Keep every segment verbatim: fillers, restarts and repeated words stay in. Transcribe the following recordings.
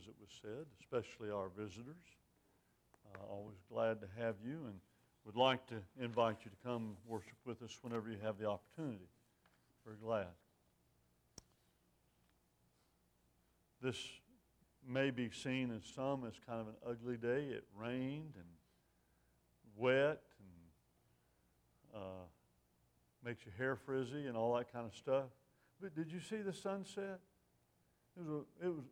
as it was said, especially our visitors. Uh, always glad to have you, and would like to invite you to come worship with us whenever you have the opportunity. We're glad. This may be seen as some as kind of an ugly day. It rained and wet and uh, makes your hair frizzy and all that kind of stuff. But did you see the sunset? It was, a, it was.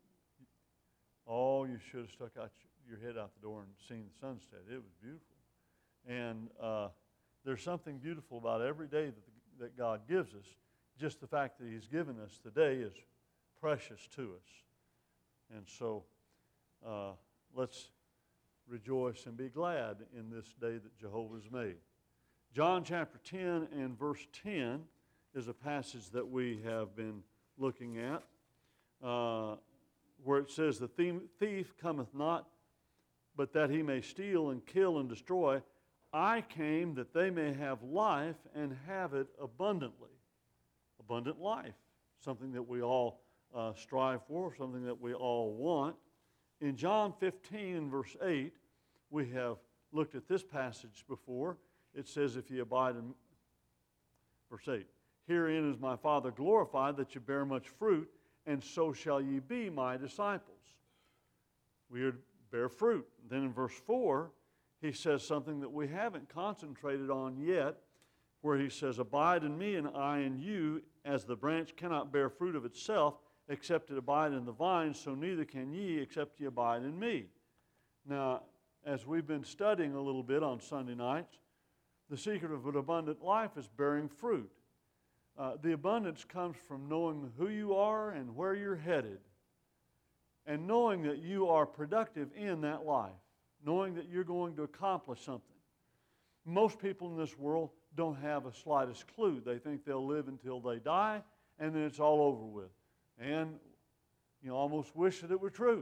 Oh, you should have stuck out your head out the door and seen the sunset. It was beautiful. And uh, there's something beautiful about every day that, the, that God gives us. Just the fact that He's given us today is precious to us. And so uh, let's rejoice and be glad in this day that Jehovah's made. John chapter ten and verse ten is a passage that we have been looking at, uh, where it says, "The thief cometh not, but that he may steal and kill and destroy. I came that they may have life and have it abundantly." Abundant life, something that we all uh, strive for, something that we all want. In John fifteen and verse eight, we have looked at this passage before. It says, "If ye abide in," verse eight, "herein is my Father glorified, that ye bear much fruit, and so shall ye be my disciples." We are to bear fruit. Then in verse four, he says something that we haven't concentrated on yet, where he says, "Abide in me, and I in you, as the branch cannot bear fruit of itself, except it abide in the vine, so neither can ye, except ye abide in me." Now, as we've been studying a little bit on Sunday nights, the secret of an abundant life is bearing fruit. Uh, the abundance comes from knowing who you are and where you're headed, and knowing that you are productive in that life, knowing that you're going to accomplish something. Most people in this world don't have a slightest clue. They think they'll live until they die, and then it's all over with. And you almost wish that it were true.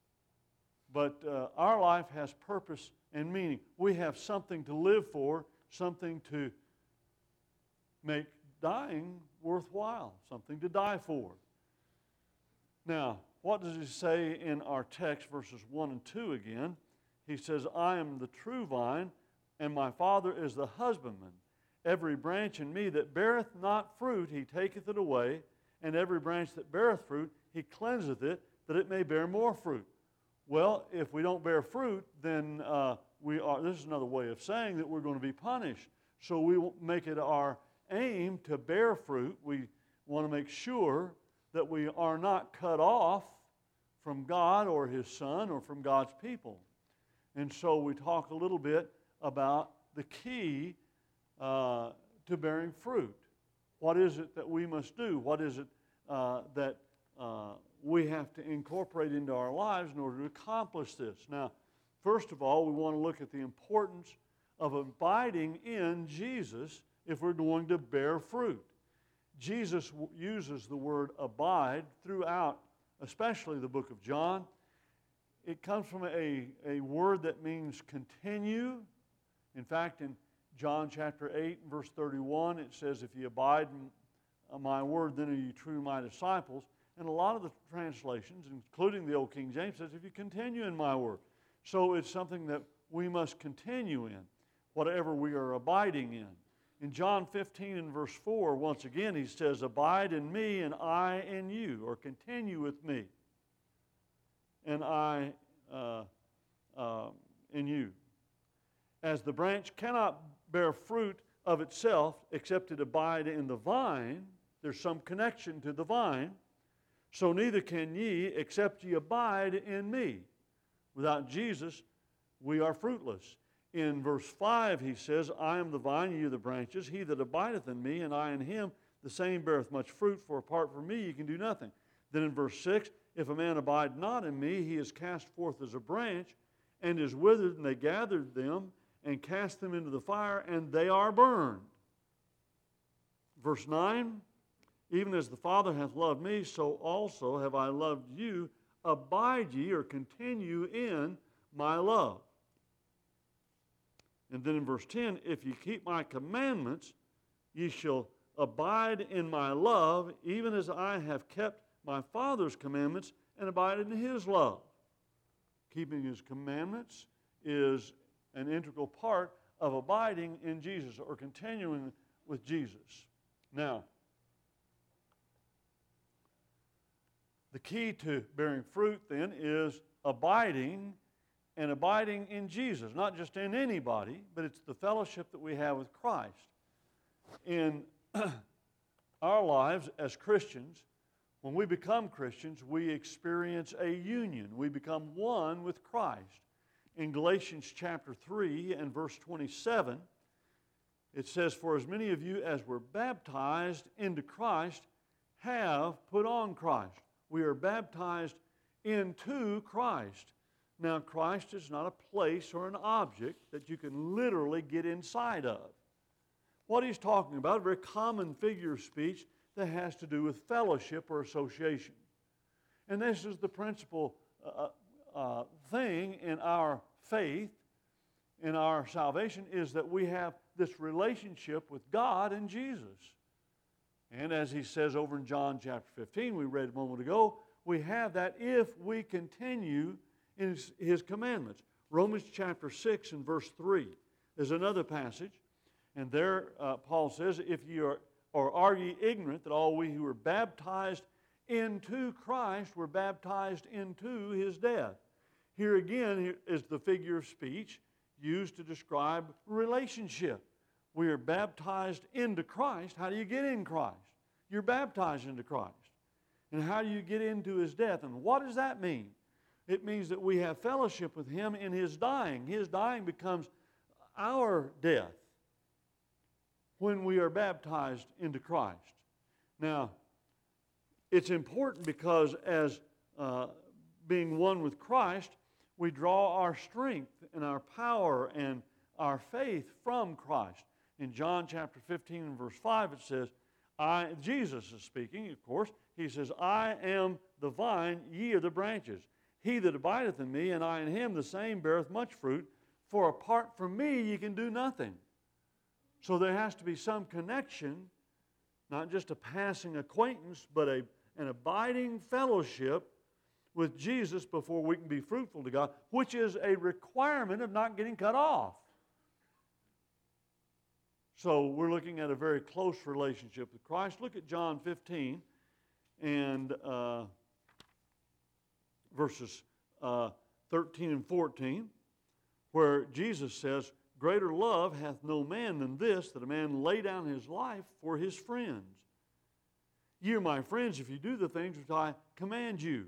But uh, our life has purpose and meaning. We have something to live for, something to make dying worthwhile, something to die for. Now, what does he say in our text, verses one and two again? He says, "I am the true vine, and my Father is the husbandman. Every branch in me that beareth not fruit, he taketh it away, and every branch that beareth fruit, he cleanseth it, that it may bear more fruit." Well, if we don't bear fruit, then uh, we are, this is another way of saying that we're going to be punished. So we will make it our aim to bear fruit. We want to make sure that we are not cut off from God or His Son or from God's people. And so we talk a little bit about the key uh, to bearing fruit. What is it that we must do? What is it uh, that uh, we have to incorporate into our lives in order to accomplish this? Now, first of all, we want to look at the importance of abiding in Jesus if we're going to bear fruit. Jesus w- uses the word abide throughout, especially the book of John. It comes from a, a word that means continue. In fact, in John chapter eight, verse thirty-one, it says, "If ye abide in my word, then are ye true my disciples." And a lot of the translations, including the Old King James, says, "If you continue in my word." So it's something that we must continue in, whatever we are abiding in. In John fifteen and verse four, once again, he says, "Abide in me, and I in you," or continue with me, and I uh, uh, in you. "As the branch cannot bear fruit of itself, except it abide in the vine," there's some connection to the vine, "so neither can ye, except ye abide in me." Without Jesus, we are fruitless. In verse five, he says, "I am the vine, ye are the branches. He that abideth in me, and I in him, the same beareth much fruit, for apart from me ye can do nothing." Then in verse six, "If a man abide not in me, he is cast forth as a branch, and is withered, and they gathered them, and cast them into the fire, and they are burned." Verse nine, "Even as the Father hath loved me, so also have I loved you. Abide ye," or continue in, "my love." And then in verse ten, "If ye keep my commandments, ye shall abide in my love, even as I have kept my Father's commandments and abide in His love." Keeping His commandments is an integral part of abiding in Jesus or continuing with Jesus. Now, the key to bearing fruit then is abiding and abiding in Jesus, not just in anybody, but it's the fellowship that we have with Christ. In our lives as Christians, when we become Christians, we experience a union. We become one with Christ. In Galatians chapter three and verse twenty-seven, it says, "For as many of you as were baptized into Christ have put on Christ." We are baptized into Christ. Now, Christ is not a place or an object that you can literally get inside of. What he's talking about, a very common figure of speech that has to do with fellowship or association. And this is the principal uh, uh, thing in our faith, in our salvation, is that we have this relationship with God and Jesus. And as he says over in John chapter fifteen, we read a moment ago, we have that if we continue in his, his commandments. Romans chapter six and verse three is another passage. And there uh, Paul says, if you are, or are ye ignorant that all we who were baptized into Christ were baptized into his death? Here again is the figure of speech used to describe relationship. We are baptized into Christ. How do you get in Christ? You're baptized into Christ. And how do you get into his death? And what does that mean? It means that we have fellowship with him in his dying. His dying becomes our death when we are baptized into Christ. Now, it's important because as uh, being one with Christ, we draw our strength and our power and our faith from Christ. In John chapter fifteen and verse five, it says, I, Jesus is speaking, of course. He says, I am the vine, ye are the branches. He that abideth in me, and I in him, the same beareth much fruit. For apart from me, ye can do nothing. So there has to be some connection, not just a passing acquaintance, but a, an abiding fellowship with Jesus before we can be fruitful to God, which is a requirement of not getting cut off. So we're looking at a very close relationship with Christ. Look at John fifteen and uh, verses uh, thirteen and fourteen, where Jesus says, greater love hath no man than this, that a man lay down his life for his friends. Ye are my friends if you do the things which I command you.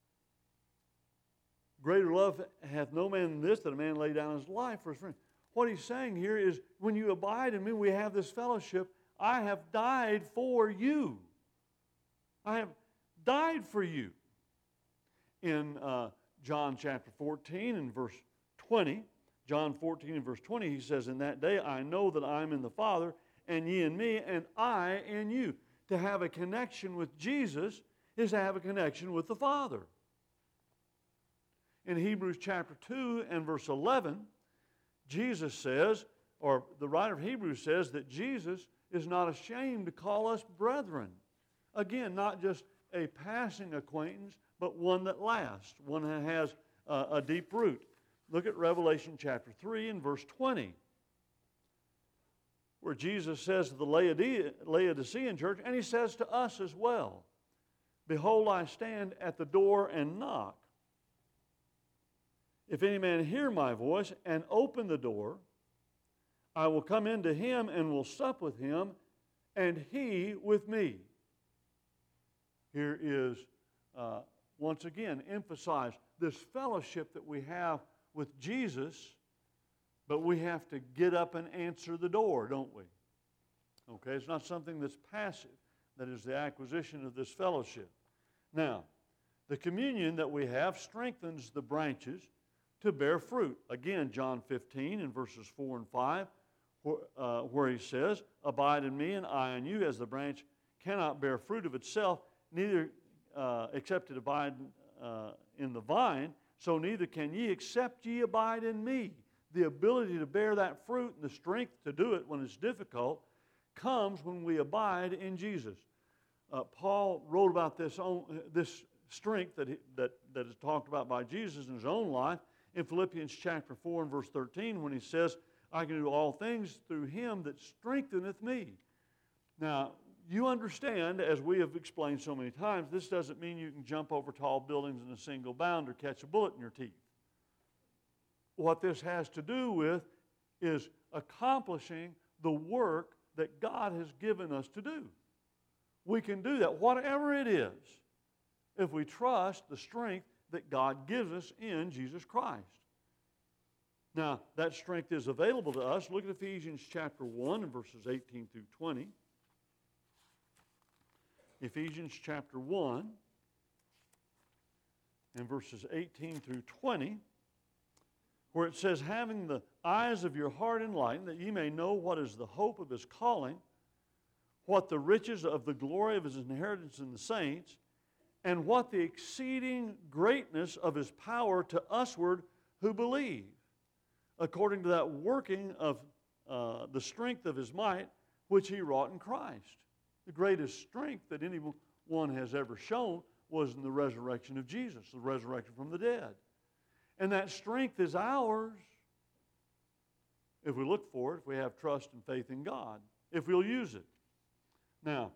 Greater love hath no man than this, that a man lay down his life for his friends. What he's saying here is, when you abide in me, we have this fellowship. I have died for you. I have died for you. In uh, John chapter fourteen and verse twenty, John fourteen and verse twenty, he says, in that day I know that I am in the Father, and ye in me, and I in you. To have a connection with Jesus is to have a connection with the Father. In Hebrews chapter two and verse eleven, Jesus says, or the writer of Hebrews says, that Jesus is not ashamed to call us brethren. Again, not just a passing acquaintance, but one that lasts, one that has uh, a deep root. Look at Revelation chapter three and verse twenty, where Jesus says to the Laodicea, Laodicean church, and he says to us as well, behold, I stand at the door and knock. If any man hear my voice and open the door, I will come into him and will sup with him, and he with me. Here is, uh, once again, emphasized this fellowship that we have with Jesus, but we have to get up and answer the door, don't we? Okay, it's not something that's passive. That is the acquisition of this fellowship. Now, the communion that we have strengthens the branches to bear fruit. Again, John fifteen in verses four and five, where, uh, where he says, abide in me and I in you, as the branch cannot bear fruit of itself, neither uh, except it abide uh, in the vine, so neither can ye except ye abide in me. The ability to bear that fruit and the strength to do it when it's difficult comes when we abide in Jesus. Uh, Paul wrote about this, on, this strength that, he, that, that is talked about by Jesus in his own life in Philippians chapter four and verse thirteen when he says, I can do all things through him that strengtheneth me. Now, you understand, as we have explained so many times, this doesn't mean you can jump over tall buildings in a single bound or catch a bullet in your teeth. What this has to do with is accomplishing the work that God has given us to do. We can do that, whatever it is, if we trust the strength that God gives us in Jesus Christ. Now, that strength is available to us. Look at Ephesians chapter one and verses eighteen through twenty. Ephesians chapter one and verses eighteen through twenty, where it says, having the eyes of your heart enlightened, that ye may know what is the hope of his calling, what the riches of the glory of his inheritance in the saints, and what the exceeding greatness of his power to usward who believe, according to that working of uh, the strength of his might, which he wrought in Christ. The greatest strength that anyone has ever shown was in the resurrection of Jesus, the resurrection from the dead. And that strength is ours if we look for it, if we have trust and faith in God, if we'll use it. Now,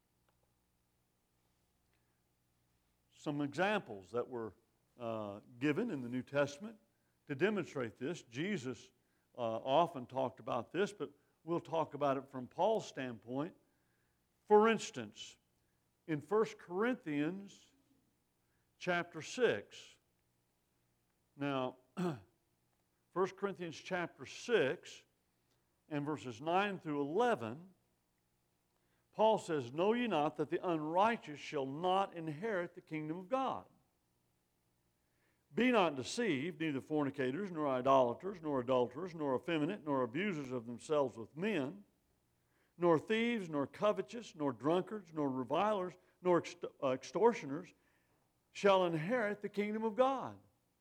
some examples that were uh, given in the New Testament to demonstrate this. Jesus uh, often talked about this, but we'll talk about it from Paul's standpoint. For instance, in First Corinthians chapter six, now, First Corinthians chapter six and verses nine through eleven, Paul says, know ye not that the unrighteous shall not inherit the kingdom of God? Be not deceived, neither fornicators, nor idolaters, nor adulterers, nor effeminate, nor abusers of themselves with men, nor thieves, nor covetous, nor drunkards, nor revilers, nor extortioners shall inherit the kingdom of God.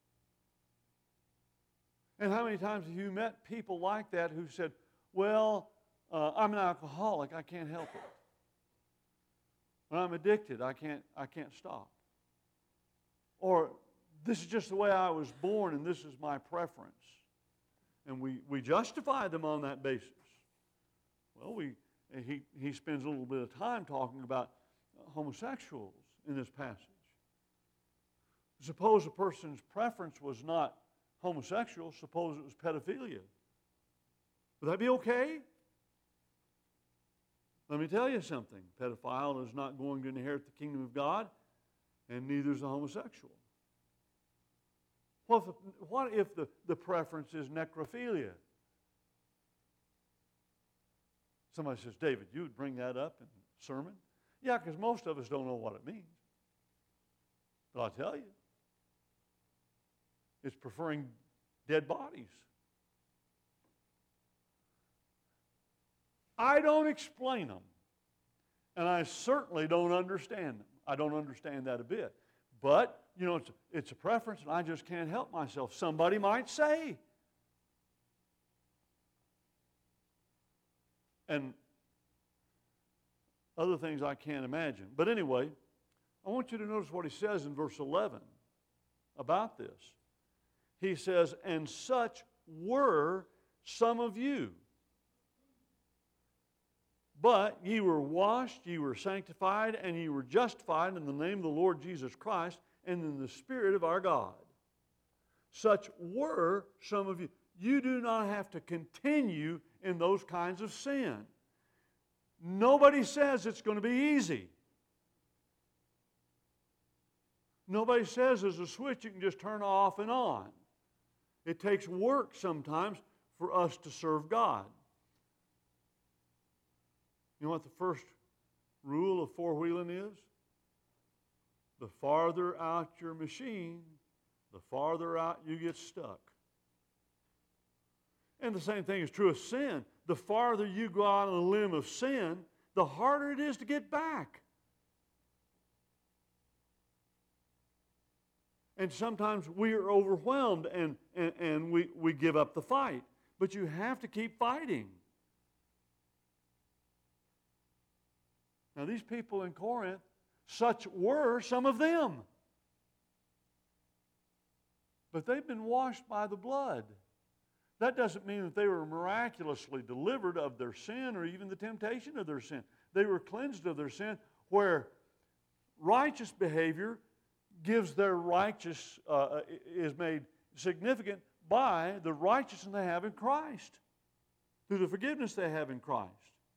And how many times have you met people like that who said, well, uh, I'm an alcoholic, I can't help it. When I'm addicted, I can't, I can't stop. Or, this is just the way I was born and this is my preference. And we, we justify them on that basis. Well, we, he, he spends a little bit of time talking about homosexuals in this passage. Suppose a person's preference was not homosexual, suppose it was pedophilia. Would that be okay? Let me tell you something. Pedophile is not going to inherit the kingdom of God, and neither is a homosexual. What if, what if the, the preference is necrophilia? Somebody says, David, you would bring that up in a sermon? Yeah, because most of us don't know what it means. But I'll tell you, it's preferring dead bodies. I don't explain them, and I certainly don't understand them. I don't understand that a bit. But, you know, it's, it's a preference, and I just can't help myself. Somebody might say. And other things I can't imagine. But anyway, I want you to notice what he says in verse eleven about this. He says, and such were some of you. But ye were washed, ye were sanctified, and ye were justified in the name of the Lord Jesus Christ and in the Spirit of our God. Such were some of you. You do not have to continue in those kinds of sin. Nobody says it's going to be easy. Nobody says there's a switch you can just turn off and on. It takes work sometimes for us to serve God. You know what the first rule of four-wheeling is? The farther out your machine, the farther out you get stuck. And the same thing is true of sin. The farther you go out on the limb of sin, the harder it is to get back. And sometimes we are overwhelmed and, and, and we, we give up the fight. But you have to keep fighting. Now, these people in Corinth, such were some of them. but they've been washed by the blood. That doesn't mean that they were miraculously delivered of their sin or even the temptation of their sin. They were cleansed of their sin, where righteous behavior gives their righteous, uh, is made significant by the righteousness they have in Christ, through the forgiveness they have in Christ.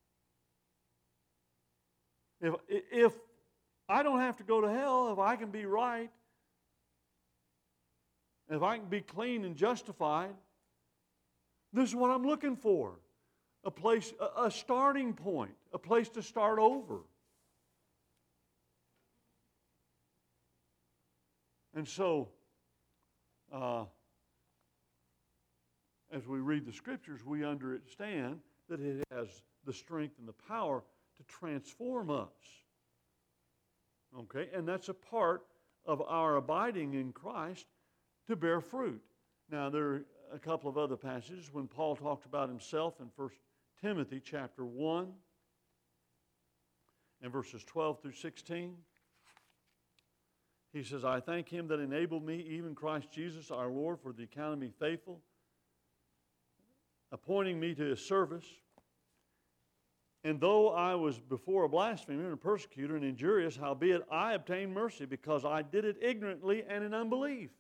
If, if I don't have to go to hell, if I can be right, if I can be clean and justified, this is what I'm looking for. A place, a, a starting point, a place to start over. And so, uh, as we read the Scriptures, we understand that it has the strength and the power to transform us. Okay? And that's a part of our abiding in Christ, to bear fruit. Now, there are a couple of other passages when Paul talked about himself in First Timothy chapter one and verses twelve through sixteen. He says, I thank him that enabled me, even Christ Jesus our Lord, for the account of me faithful, appointing me to his service. And though I was before a blasphemer and a persecutor and injurious, howbeit I obtained mercy, because I did it ignorantly and in unbelief.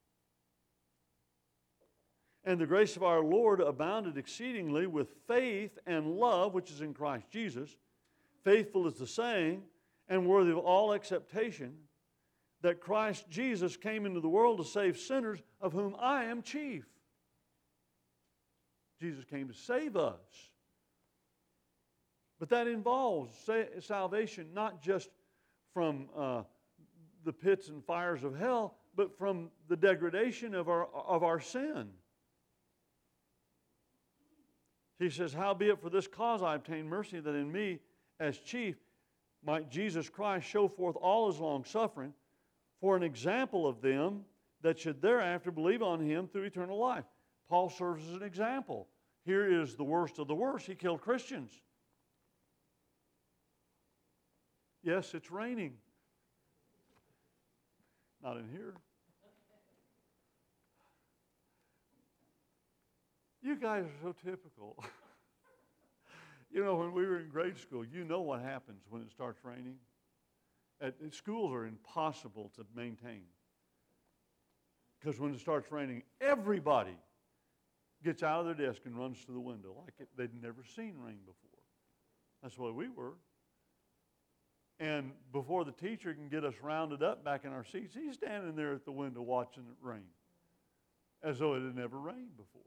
And the grace of our Lord abounded exceedingly with faith and love, which is in Christ Jesus. Faithful is the saying, and worthy of all acceptation, that Christ Jesus came into the world to save sinners, of whom I am chief. Jesus came to save us. But that involves salvation not just from uh, the pits and fires of hell, but from the degradation of our, of our sin. He says, howbeit for this cause I obtained mercy, that in me as chief might Jesus Christ show forth all his long suffering, for an example of them that should thereafter believe on him through eternal life. Paul serves as an example. Here is the worst of the worst. He killed Christians. Yes, it's raining. Not in here. You guys are so typical. You know, when we were in grade school, you know what happens when it starts raining. At, at schools are impossible to maintain. Because when it starts raining, everybody gets out of their desk and runs to the window like it, they'd never seen rain before. That's the way we were. And before the teacher can get us rounded up back in our seats, he's standing there at the window watching it rain, as though it had never rained before.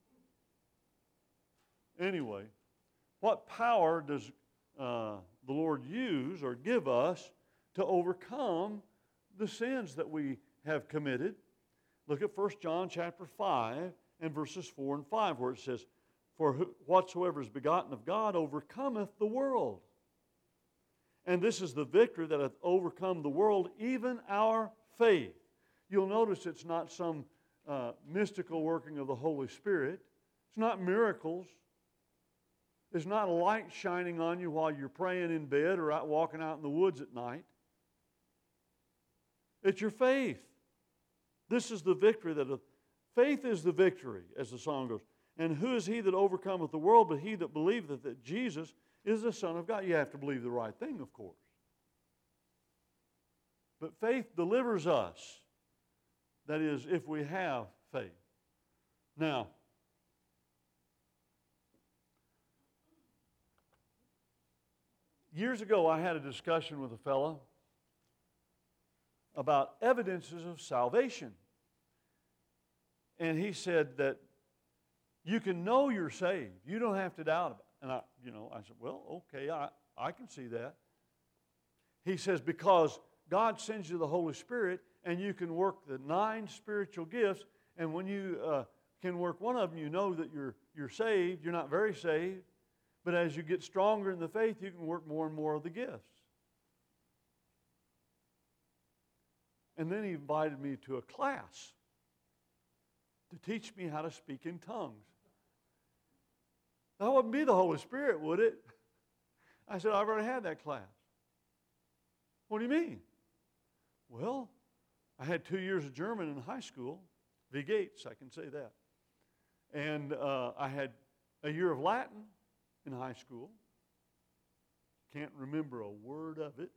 Anyway, what power does uh, the Lord use or give us to overcome the sins that we have committed? Look at First John chapter five and verses four and five, where it says, for whatsoever is begotten of God overcometh the world. And this is the victory that hath overcome the world, even our faith. You'll notice it's not some uh, mystical working of the Holy Spirit. It's not miracles. It's not a light shining on you while you're praying in bed or out walking out in the woods at night. It's your faith. This is the victory that hath, faith is the victory, as the song goes. And who is he that overcometh the world but he that believeth that Jesus is the Son of God? You have to believe the right thing, of course. But faith delivers us. That is, if we have faith. Now, years ago I had a discussion with a fellow about evidences of salvation. And he said that you can know you're saved. You don't have to doubt about it. And I, you know, I said, well, okay, I, I can see that. He says, because God sends you the Holy Spirit, and you can work the nine spiritual gifts, and when you uh, can work one of them, you know that you're, you're saved. You're not very saved. But as you get stronger in the faith, you can work more and more of the gifts. And then he invited me to a class to teach me how to speak in tongues. That wouldn't be the Holy Spirit, would it? I said, I've already had that class. What do you mean? Well, I had two years of German in high school, V. Gates, I can say that. And uh, I had a year of Latin in high school. Can't remember a word of it.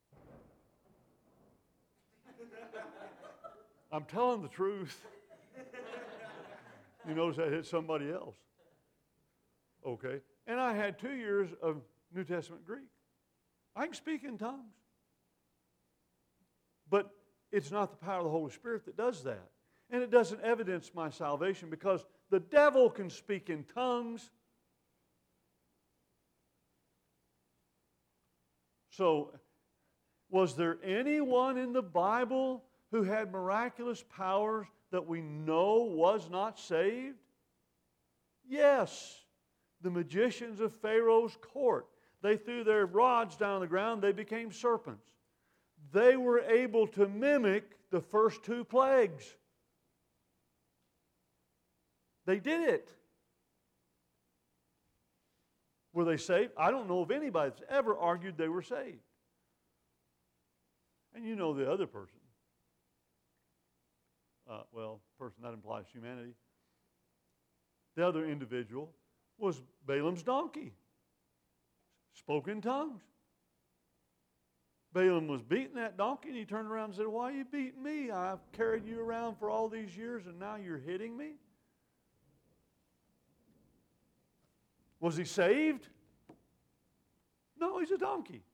I'm telling the truth. You notice I hit somebody else. Okay. And I had two years of New Testament Greek. I can speak in tongues. But it's not the power of the Holy Spirit that does that. And it doesn't evidence my salvation because the devil can speak in tongues. So, was there anyone in the Bible who had miraculous powers that we know was not saved? Yes. The magicians of Pharaoh's court. They threw their rods down on the ground, they became serpents. They were able to mimic the first two plagues. They did it. Were they saved? I don't know of anybody that's ever argued they were saved. And you know the other person. Uh, well, person that implies humanity. The other individual was Balaam's donkey. Spoke in tongues. Balaam was beating that donkey and he turned around and said, "Why are you beating me? I've carried you around for all these years and now you're hitting me?" Was he saved? No, he's a donkey.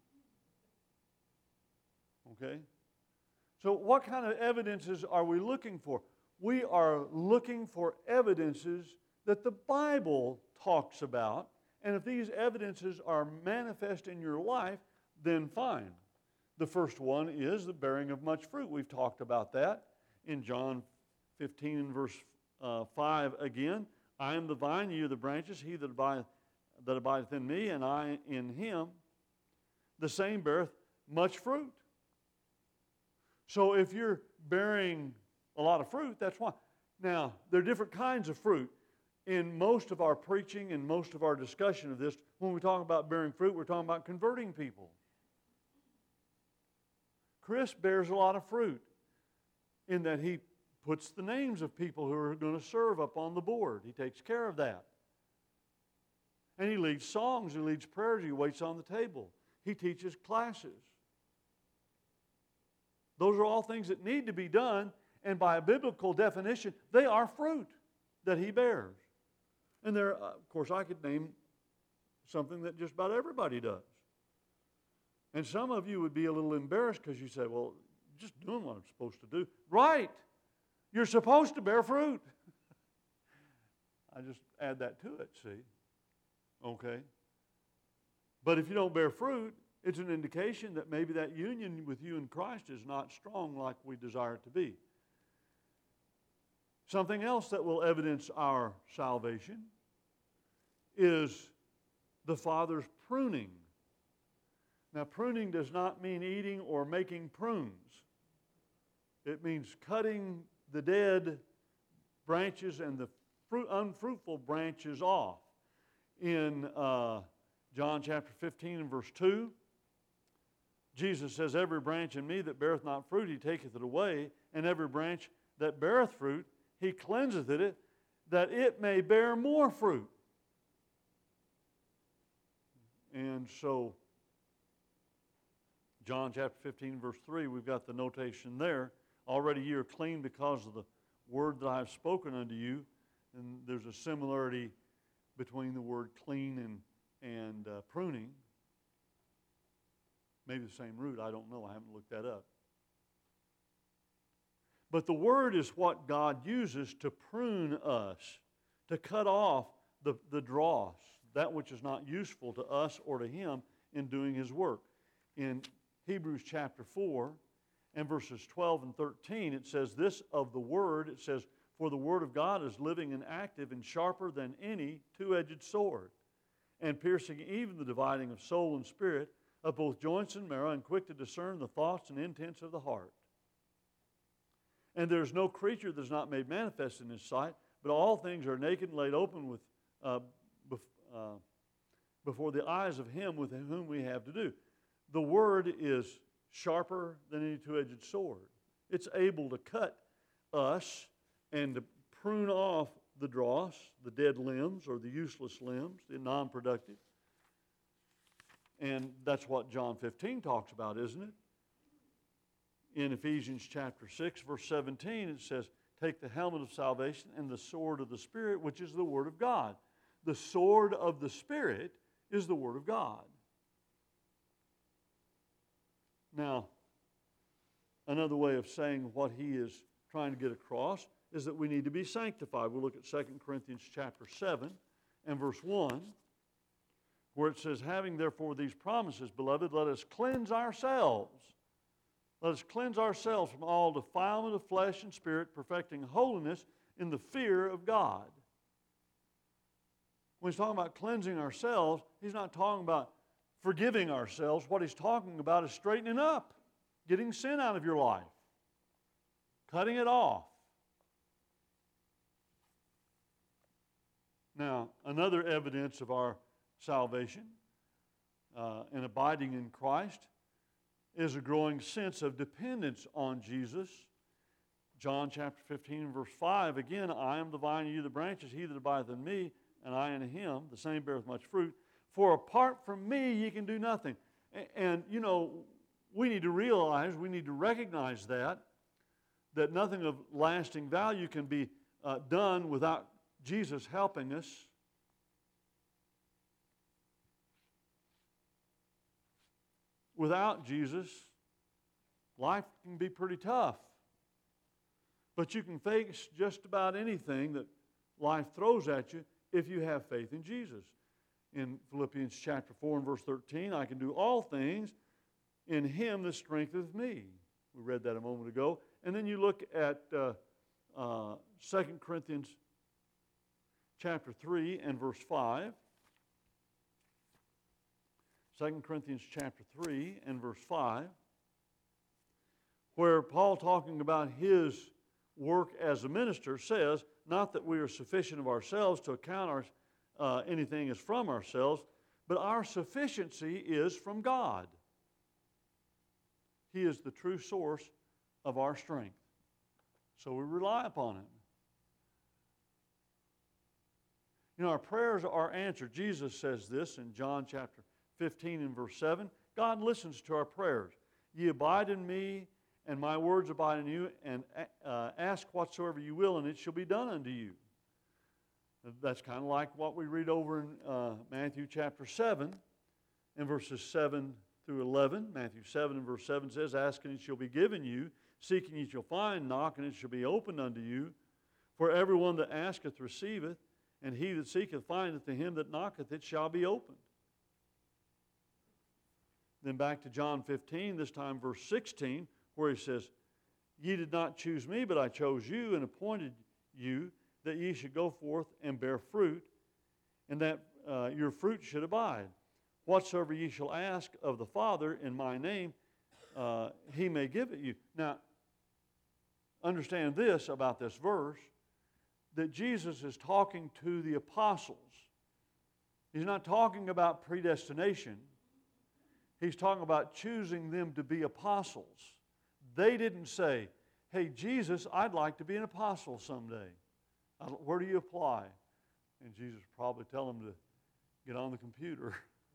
Okay? So what kind of evidences are we looking for? We are looking for evidences that the Bible talks about. And if these evidences are manifest in your life, then fine. The first one is the bearing of much fruit. We've talked about that in John fifteen and verse uh, five again. "I am the vine, ye are the branches. He that abideth, that abideth in me, and I in him, the same beareth much fruit." So if you're bearing a lot of fruit, that's why. Now, there are different kinds of fruit. In most of our preaching and most of our discussion of this, when we talk about bearing fruit, we're talking about converting people. Chris bears a lot of fruit in that he puts the names of people who are going to serve up on the board. He takes care of that. And he leads songs, he leads prayers, he waits on the table. He teaches classes. Those are all things that need to be done, and by a biblical definition, they are fruit that he bears. And there, of course, I could name something that just about everybody does. And some of you would be a little embarrassed because you say, "Well, just doing what I'm supposed to do." Right. You're supposed to bear fruit. I just add that to it, see. Okay. But if you don't bear fruit, it's an indication that maybe that union with you in Christ is not strong like we desire it to be. Something else that will evidence our salvation is the Father's pruning. Now, pruning does not mean eating or making prunes. It means cutting the dead branches and the fruit, unfruitful branches off. In uh, John chapter fifteen and verse two, Jesus says, "Every branch in me that beareth not fruit, he taketh it away, and every branch that beareth fruit, he cleanseth it, that it may bear more fruit." And so, John chapter fifteen, verse three, we've got the notation there. "Already ye are clean because of the word that I have spoken unto you." And there's a similarity between the word clean and, and uh, pruning. Maybe the same root, I don't know, I haven't looked that up. But the word is what God uses to prune us, to cut off the, the dross, that which is not useful to us or to Him in doing His work. In Hebrews chapter four and verses twelve and thirteen, it says this of the word, it says, "For the word of God is living and active and sharper than any two-edged sword, and piercing even the dividing of soul and spirit, of both joints and marrow, and quick to discern the thoughts and intents of the heart. And there is no creature that is not made manifest in His sight, but all things are naked and laid open with, uh, bef- uh, before the eyes of Him with whom we have to do." The word is sharper than any two-edged sword. It's able to cut us and to prune off the dross, the dead limbs or the useless limbs, the non-productive. And that's what John fifteen talks about, isn't it? In Ephesians chapter six, verse seventeen, it says, take the helmet of salvation and the sword of the Spirit, which is the Word of God. The sword of the Spirit is the Word of God. Now, another way of saying what he is trying to get across is that we need to be sanctified. We'll look at Second Corinthians chapter seven and verse one, where it says, having therefore these promises, beloved, let us cleanse ourselves. Let us cleanse ourselves from all defilement of flesh and spirit, perfecting holiness in the fear of God. When he's talking about cleansing ourselves, he's not talking about forgiving ourselves. What he's talking about is straightening up, getting sin out of your life, cutting it off. Now, another evidence of our salvation uh, and abiding in Christ is a growing sense of dependence on Jesus. John chapter fifteen, verse five, again, I am the vine, and you the branches, he that abideth in me, and I in him, the same beareth much fruit. For apart from me, ye can do nothing. And, and, you know, we need to realize, we need to recognize that, that nothing of lasting value can be uh, done without Jesus helping us. Without Jesus, life can be pretty tough. But you can face just about anything that life throws at you if you have faith in Jesus. In Philippians chapter four and verse thirteen, I can do all things in him that strengtheneth me. We read that a moment ago. And then you look at uh, uh, Second Corinthians chapter three and verse five. Second Corinthians chapter three and verse five, where Paul, talking about his work as a minister, says, not that we are sufficient of ourselves to account our, uh, anything as from ourselves, but our sufficiency is from God. He is the true source of our strength. So we rely upon Him. You know, our prayers are answered. Jesus says this in John chapter fifteen and verse seven. God listens to our prayers. Ye abide in me, and my words abide in you, and uh, ask whatsoever you will, and it shall be done unto you. That's kind of like what we read over in uh, Matthew chapter seven, in verses seven through eleven. Matthew seven and verse seven says, ask and it shall be given you, seek and ye shall find, knock and it shall be opened unto you. For everyone that asketh receiveth, and he that seeketh findeth, to him that knocketh it shall be opened. Then back to John fifteen, this time verse sixteen, where he says, ye did not choose me, but I chose you and appointed you that ye should go forth and bear fruit, and that uh, your fruit should abide. Whatsoever ye shall ask of the Father in my name, uh, he may give it you. Now, understand this about this verse, that Jesus is talking to the apostles. He's not talking about predestination. He's talking about choosing them to be apostles. They didn't say, hey, Jesus, I'd like to be an apostle someday. Where do you apply? And Jesus probably tell them to get on the computer.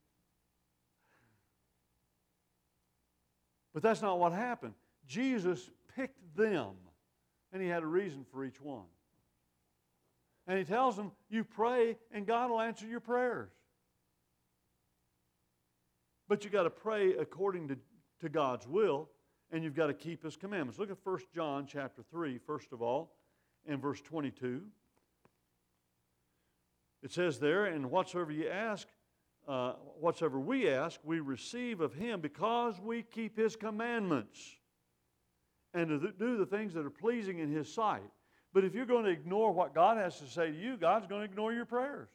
But that's not what happened. Jesus picked them, and He had a reason for each one. And He tells them, you pray, and God will answer your prayers. But you've got to pray according to, to God's will, and you've got to keep His commandments. Look at First John chapter three, first of all, and verse twenty-two. It says there, and whatsoever ye ask, uh, whatsoever we ask, we receive of Him, because we keep His commandments, and to do the things that are pleasing in His sight. But if you're going to ignore what God has to say to you, God's going to ignore your prayers.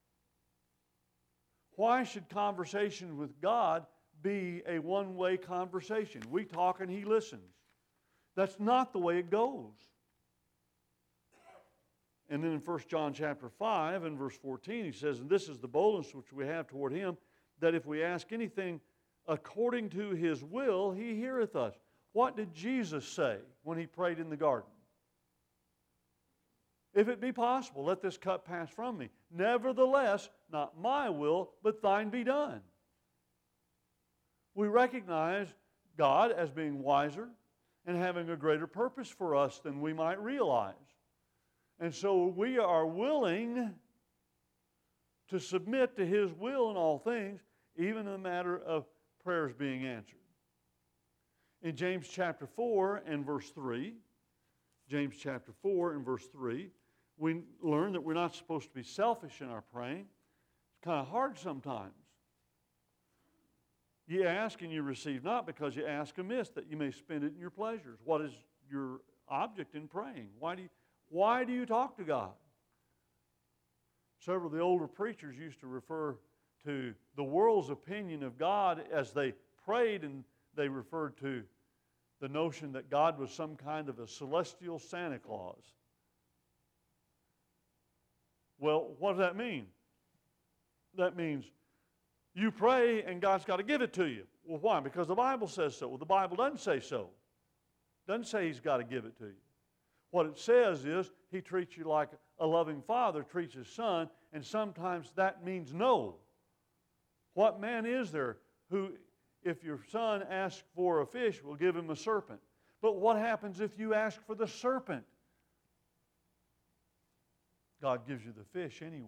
Why should conversation with God be a one-way conversation? We talk and He listens. That's not the way it goes. And then in First John chapter five and verse fourteen, he says, and this is the boldness which we have toward Him, that if we ask anything according to His will, He heareth us. What did Jesus say when He prayed in the garden? If it be possible, let this cup pass from me. Nevertheless, not my will, but thine be done. We recognize God as being wiser and having a greater purpose for us than we might realize. And so we are willing to submit to His will in all things, even in the matter of prayers being answered. In James chapter four and verse three, James chapter four and verse three, we learn that we're not supposed to be selfish in our praying. It's kind of hard sometimes. You ask and you receive not, because you ask amiss, that you may spend it in your pleasures. What is your object in praying? Why do you, why do you talk to God? Several of the older preachers used to refer to the world's opinion of God as they prayed, and they referred to the notion that God was some kind of a celestial Santa Claus. Well, what does that mean? That means you pray and God's got to give it to you. Well, why? Because the Bible says so. Well, the Bible doesn't say so. It doesn't say He's got to give it to you. What it says is He treats you like a loving father treats his son, and sometimes that means no. What man is there who, if your son asks for a fish, will give him a serpent? But what happens if you ask for the serpent? God gives you the fish anyway,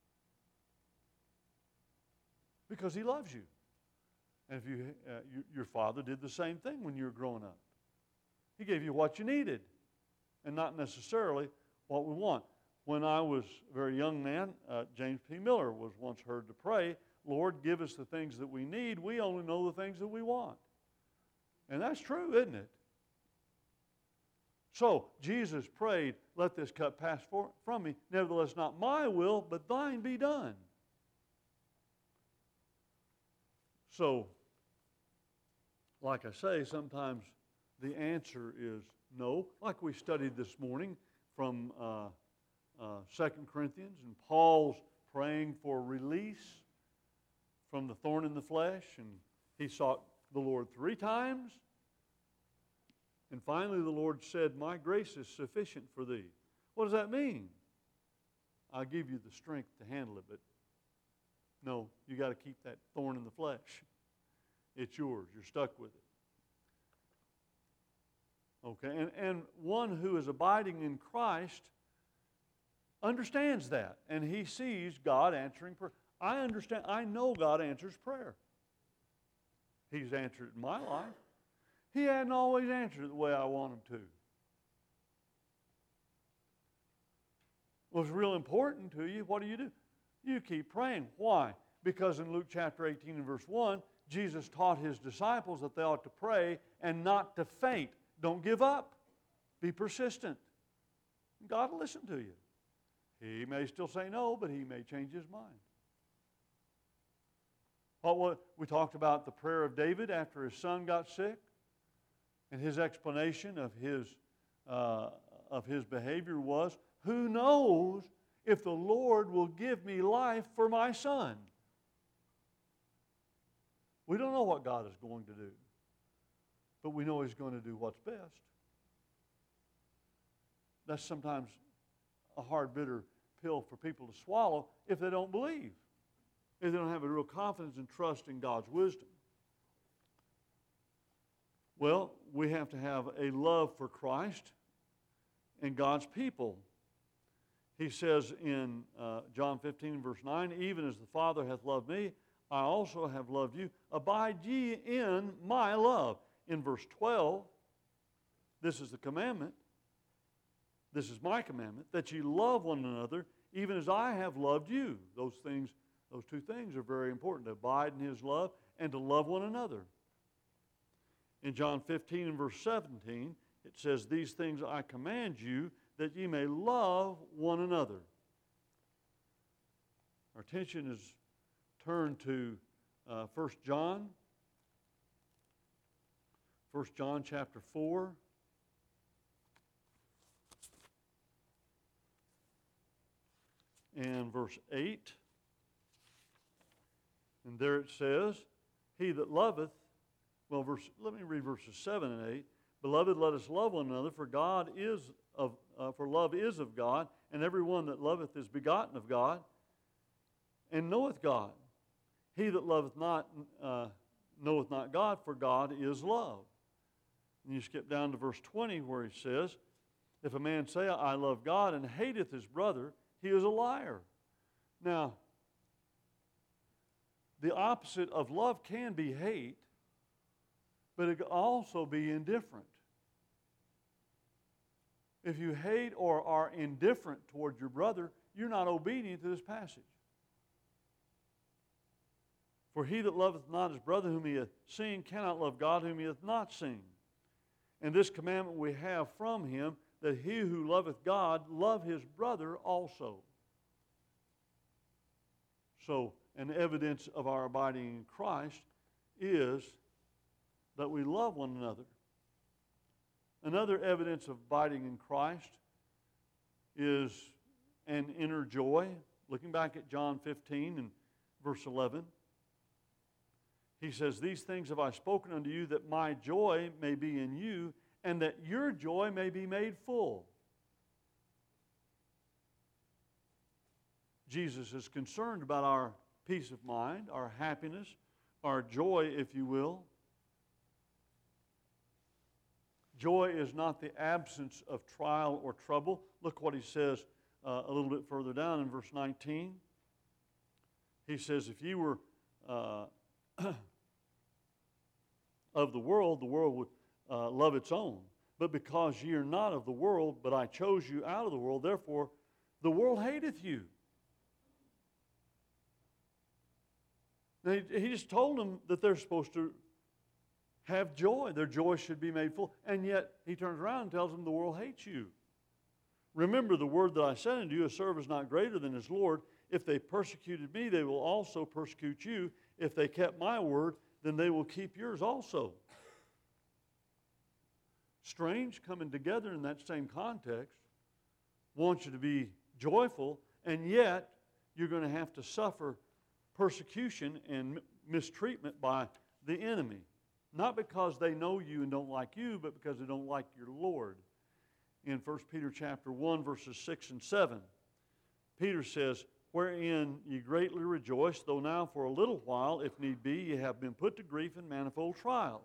because He loves you. And if you, uh, you, your father did the same thing when you were growing up. He gave you what you needed, and not necessarily what we want. When I was a very young man, uh, James P. Miller was once heard to pray, Lord, give us the things that we need. We only know the things that we want. And that's true, isn't it? So, Jesus prayed, let this cup pass for, from me. Nevertheless, not my will, but thine be done. So, like I say, sometimes the answer is no. Like we studied this morning from uh, uh, Second Corinthians, and Paul's praying for release from the thorn in the flesh, and he sought the Lord three times. And finally the Lord said, my grace is sufficient for thee. What does that mean? I'll give you the strength to handle it, but no, you got to keep that thorn in the flesh. It's yours. You're stuck with it. Okay, and, and one who is abiding in Christ understands that, and he sees God answering prayer. I understand, I know God answers prayer. He's answered it in my life. He hadn't always answered it the way I want Him to. Well, it's real important to you. What do you do? You keep praying. Why? Because in Luke chapter eighteen and verse one, Jesus taught His disciples that they ought to pray and not to faint. Don't give up. Be persistent. God will listen to you. He may still say no, but He may change His mind. What we talked about the prayer of David after his son got sick, and his explanation of his uh, of his behavior was, who knows if the Lord will give me life for my son? We don't know what God is going to do, but we know He's going to do what's best. That's sometimes a hard, bitter pill for people to swallow if they don't believe, if they don't have a real confidence and trust in God's wisdom. Well, we have to have a love for Christ and God's people. He says in uh, John fifteen, verse nine, even as the Father hath loved me, I also have loved you. Abide ye in my love. In verse twelve, this is the commandment. This is my commandment, that ye love one another, even as I have loved you. Those things, those two things are very important, to abide in His love and to love one another. In John fifteen and verse seventeen, it says, these things I command you, that ye may love one another. Our attention is turned to uh, First John. First John chapter four. And verse eight. And there it says, he that loveth, well, verse, let me read verses seven and eight. Beloved, let us love one another, for God is of, uh, for love is of God, and every one that loveth is begotten of God, and knoweth God. He that loveth not uh, knoweth not God, for God is love. And you skip down to verse twenty where he says, if a man say, I love God, and hateth his brother, he is a liar. Now, the opposite of love can be hate, but it can also be indifferent. If you hate or are indifferent toward your brother, you're not obedient to this passage. For he that loveth not his brother whom he hath seen cannot love God whom he hath not seen. And this commandment we have from him, that he who loveth God love his brother also. So, an evidence of our abiding in Christ is that we love one another. Another evidence of abiding in Christ is an inner joy. Looking back at John fifteen and verse eleven, he says, these things have I spoken unto you, that my joy may be in you, and that your joy may be made full. Jesus is concerned about our peace of mind, our happiness, our joy, if you will. Joy is not the absence of trial or trouble. Look what he says uh, a little bit further down in verse nineteen. He says, if you were uh, of the world, the world would uh, love its own. But because ye are not of the world, but I chose you out of the world, therefore the world hateth you. Now, he, he just told them that they're supposed to have joy. Their joy should be made full. And yet he turns around and tells them the world hates you. Remember the word that I said unto you, a servant is not greater than his Lord. If they persecuted me, they will also persecute you. If they kept my word, then they will keep yours also. Strange coming together in that same context. Want you to be joyful, and yet you're going to have to suffer persecution and mistreatment by the enemy. Not because they know you and don't like you, but because they don't like your Lord. In First Peter chapter one, verses six and seven, Peter says, wherein ye greatly rejoice, though now for a little while, if need be, ye have been put to grief in manifold trials.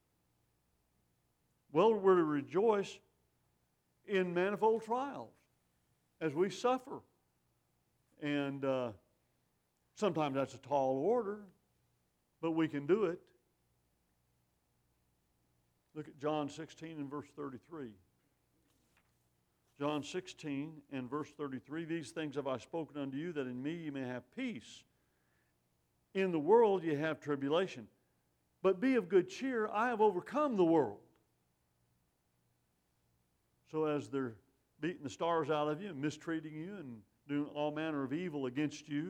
Well, we're to rejoice in manifold trials as we suffer. And uh, sometimes that's a tall order, but we can do it. Look at John sixteen and verse thirty-three. John sixteen and verse thirty-three, these things have I spoken unto you, that in me ye may have peace. In the world ye have tribulation, but be of good cheer, I have overcome the world. So as they're beating the stars out of you and mistreating you and doing all manner of evil against you,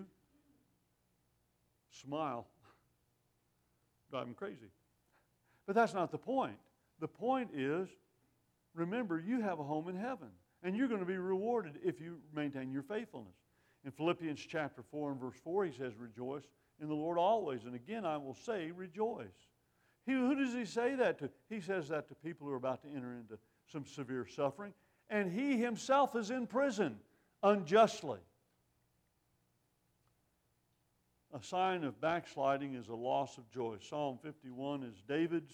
smile. Drive them crazy. But that's not the point. The point is, remember, you have a home in heaven, and you're going to be rewarded if you maintain your faithfulness. In Philippians chapter four and verse four, he says, rejoice in the Lord always. And again, I will say, rejoice. He, who does he say that to? He says that to people who are about to enter into some severe suffering. And he himself is in prison unjustly. A sign of backsliding is a loss of joy. Psalm fifty-one is David's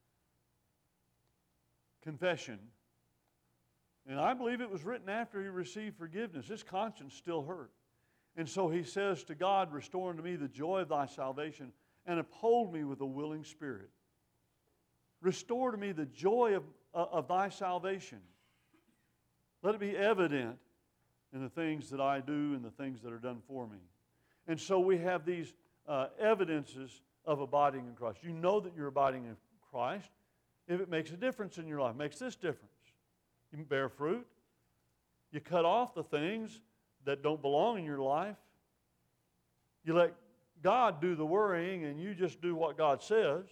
confession. And I believe it was written after he received forgiveness. His conscience still hurt. And so he says to God, restore unto me the joy of thy salvation and uphold me with a willing spirit. Restore to me the joy of, uh, of thy salvation. Let it be evident in the things that I do and the things that are done for me. And so we have these uh, evidences of abiding in Christ. You know that you're abiding in Christ if it makes a difference in your life. It makes this difference. You bear fruit. You cut off the things that don't belong in your life. You let God do the worrying and you just do what God says.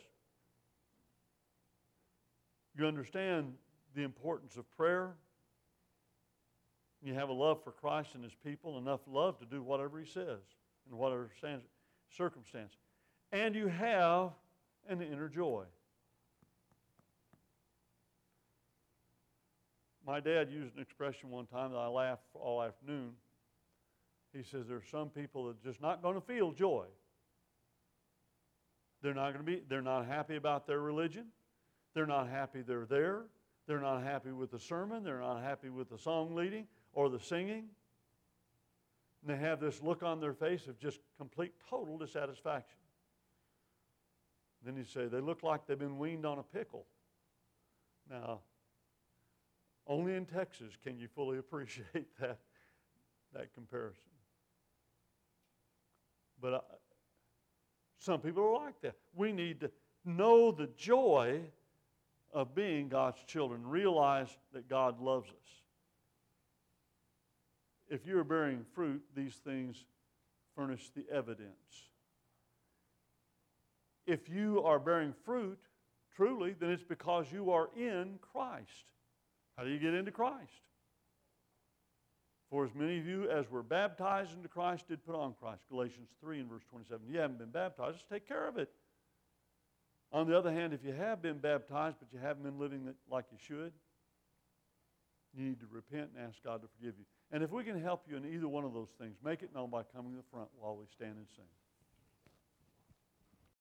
You understand the importance of prayer. You have a love for Christ and His people, enough love to do whatever He says in whatever circumstance. And you have an inner joy. My dad used an expression one time that I laughed all afternoon. He says there are some people that are just not going to feel joy. They're not going to be, they're not happy about their religion. They're not happy they're there. They're not happy with the sermon. They're not happy with the song leading or the singing. And they have this look on their face of just complete, total dissatisfaction. Then you say, they look like they've been weaned on a pickle. Now, only in Texas can you fully appreciate that, that comparison. But uh, some people are like that. We need to know the joy of being God's children. Realize that God loves us. If you're bearing fruit, these things furnish the evidence. If you are bearing fruit, truly, then it's because you are in Christ. How do you get into Christ? For as many of you as were baptized into Christ did put on Christ. Galatians three and verse twenty-seven. You haven't been baptized, just take care of it. On the other hand, if you have been baptized but you haven't been living like you should, you need to repent and ask God to forgive you. And if we can help you in either one of those things, make it known by coming to the front while we stand and sing.